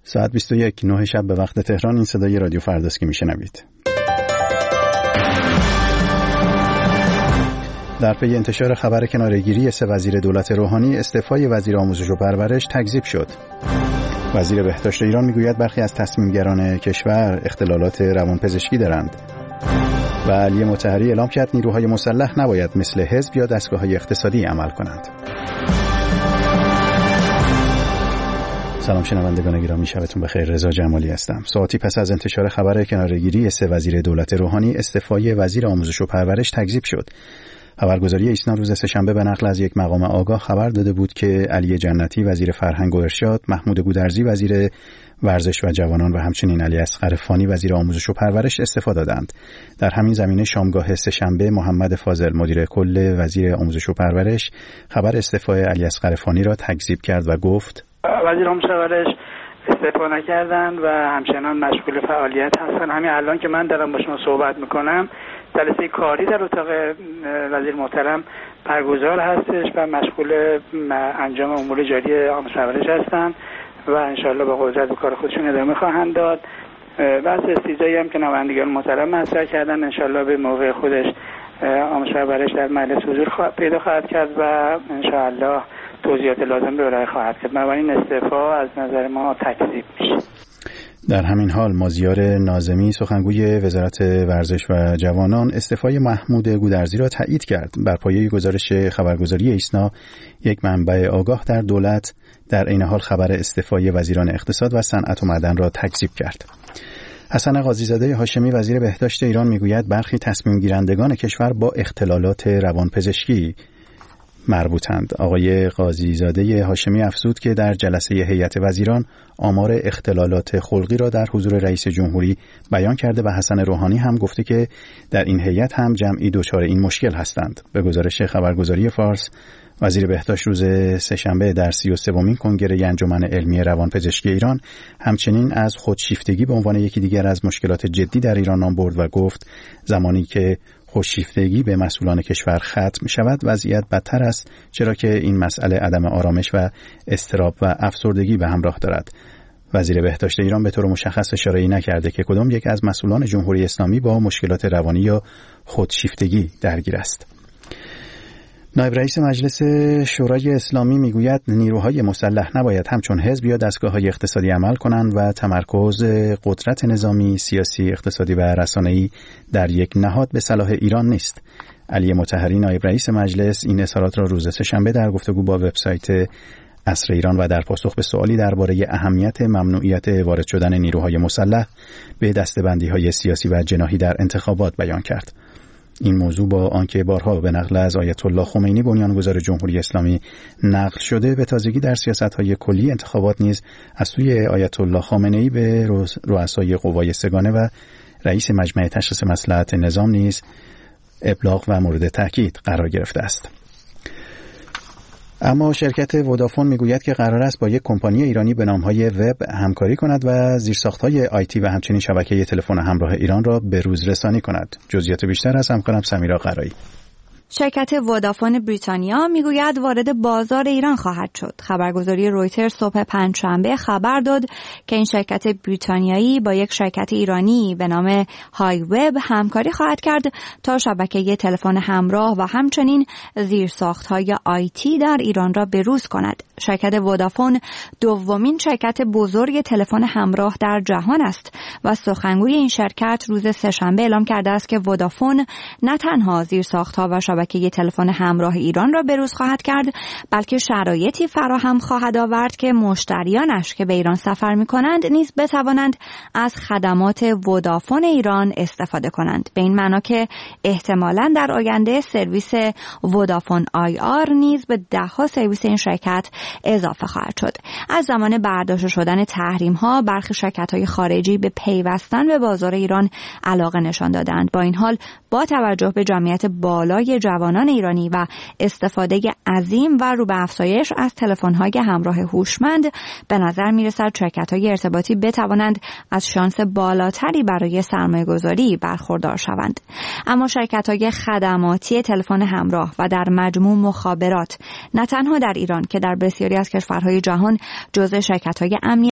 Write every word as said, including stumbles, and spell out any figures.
ساعت بیست و یک نه شب به وقت تهران. این صدای رادیو فرداست که میشنوید. در پی انتشار خبر کناره‌گیری سه وزیر دولت روحانی، استعفای وزیر آموزش و پرورش تکذیب شد. وزیر بهداشت ایران میگوید برخی از تصمیمگران کشور اختلالات روانپزشکی دارند. و علی مطهری اعلام کرد نیروهای مسلح نباید مثل حزب یا دستگاه‌های اقتصادی عمل کنند. سلام شنوندگان گرامی، شبتون بخیر. رضا جمالی هستم. ساعتی پس از انتشار خبر کناره‌گیری سه وزیر دولت روحانی، استعفای وزیر آموزش و پرورش تکذیب شد. خبرگزاری ایسنا روز سه‌شنبه به نقل از یک مقام آگاه خبر داده بود که علی جنتی وزیر فرهنگ و ارشاد، محمود گودرزی وزیر ورزش و جوانان و همچنین علی اصغر فانی وزیر آموزش و پرورش استعفا دادند. در همین زمینه شامگاه سه‌شنبه محمد فاضل مدیر کل وزیر آموزش و پرورش خبر استعفای علی اصغر فانی را تکذیب کرد و گفت وزیر آموزش و پرورش استعفا نکردند و همچنان مشغول فعالیت هستند. همین الان که من دارم با شما صحبت میکنم جلسه کاری در اتاق وزیر محترم برگزار هستش و مشغول انجام امور جاری آموزش و پرورش هستند و انشالله با قدرت به کار خودشون ادامه خواهند داد. بحث استیضایی هم که نمایندگان محترم مطرح کردن انشالله به موقع خودش آموزش و پرورش در مجلس حضور پیدا خواهد کرد و انشالله توضیحات لازم به ارائه خواهد کرد. بنابراین استعفا از نظر ما تکذیب میشه. در همین حال مازیار ناظمی سخنگوی وزارت ورزش و جوانان استعفای محمود گودرزی را تایید کرد. بر پایه گزارش خبرگزاری ایسنا، یک منبع آگاه در دولت در عین حال خبر استعفای وزیران اقتصاد و صنعت و معدن را تکذیب کرد. حسن قاضی‌زاده هاشمی وزیر بهداشت ایران میگوید برخی تصمیم گیرندگان کشور با اختلالات روانپزشکی مربوطند. آقای قاضی‌زاده هاشمی افزود که در جلسه هیئت وزیران آمار اختلالات خلقی را در حضور رئیس جمهوری بیان کرده و حسن روحانی هم گفته که در این هیئت هم جمعی دچار این مشکل هستند. به گزارش خبرگزاری فارس، وزیر بهداشت روز سه‌شنبه در سی و سومین کنگره انجمن علمی روانپزشکی ایران همچنین از خودشیفتگی به عنوان یکی دیگر از مشکلات جدی در ایران نام برد و گفت زمانی که خودشیفتگی به مسئولان کشور ختم شود وضعیت بدتر است، چرا که این مسئله عدم آرامش و اضطراب و افسردگی به همراه دارد. وزیر بهداشت ایران به طور مشخص اشاره‌ای نکرده که کدام یک از مسئولان جمهوری اسلامی با مشکلات روانی یا خودشیفتگی درگیر است. نایب رئیس مجلس شورای اسلامی میگوید نیروهای مسلح نباید همچون حزب یا دستگاه‌های اقتصادی عمل کنند و تمرکز قدرت نظامی، سیاسی، اقتصادی و رسانه‌ای در یک نهاد به صلاح ایران نیست. علی مطهری نایب رئیس مجلس این اظهارات را روز سه‌شنبه در گفتگو با وبسایت عصر ایران و در پاسخ به سوالی درباره اهمیت ممنوعیت وارد شدن نیروهای مسلح به دسته‌بندی‌های سیاسی و جناحی در انتخابات بیان کرد. این موضوع با آنکه بارها به نقل از آیت الله خمینی بنیانگذار جمهوری اسلامی نقل شده، به تازگی در سیاست‌های کلی انتخابات نیز از سوی آیت الله خامنه‌ای به رؤسای قوای سگانه و رئیس مجمع تشخیص مصلحت نظام نیز ابلاغ و مورد تاکید قرار گرفته است. اما شرکت ودافون میگوید که قرار است با یک کمپانی ایرانی به نام‌های وب همکاری کند و زیرساخت‌های آیتی و همچنین شبکه تلفن همراه ایران را به روز رسانی کند. جزئیات بیشتر از همکارم سمیرا قرایی. شرکت ودافون بریتانیا میگوید وارد بازار ایران خواهد شد. خبرگزاری رویترز صبح پنجشنبه خبر داد که این شرکت بریتانیایی با یک شرکت ایرانی به نام های وب همکاری خواهد کرد تا شبکه تلفن همراه و همچنین زیرساخت‌های آیتی در ایران را بروز کند. شرکت ودافون دومین شرکت بزرگ تلفن همراه در جهان است و سخنگوی این شرکت روز سه‌شنبه اعلام کرده است که ودافون نه تنها زیرساخت‌ها و شبکه تلفن همراه ایران را بروز خواهد کرد، بلکه شرایطی فراهم خواهد آورد که مشتریانش که به ایران سفر می‌کنند نیز بتوانند از خدمات ودافون ایران استفاده کنند. به این معنا که احتمالاً در آینده سرویس ودافون آی آر نیز به ده‌ها سرویس این شرکت اضافه خواهد شد. از زمان برداشته شدن تحریم‌ها برخی شرکت‌های خارجی به پیوستن به بازار ایران علاقه نشان دادند. با این حال با توجه به جمعیت بالای جوانان ایرانی و استفاده عظیم و رو به افزایش از تلفن‌های همراه هوشمند به نظر می‌رسد شرکت‌های ارتباطی بتوانند از شانس بالاتری برای سرمایه‌گذاری برخوردار شوند. اما شرکت‌های خدماتی تلفن همراه و در مجموع مخابرات نه تنها در ایران که در بسیاری از کشورهای جهان جزو شرکت‌های امنیتی